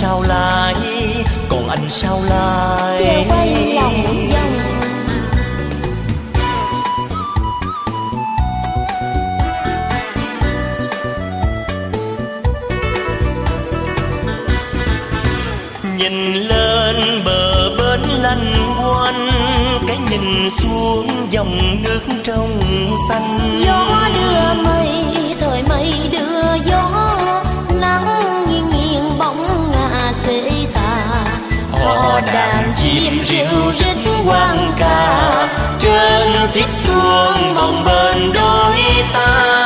sao lại, còn anh sao lại treo quay lòng vòng. Nhìn lên bờ bến lanh quanh, cái nhìn xuống dòng nước trong xanh. Gió đưa mây, thời mây đưa gió, nắng nghiêng nghiêng bóng ngả xế tà. Hò đàn chim ríu rít hoang ca, trên chiếc xuồng bồng bềnh đôi ta.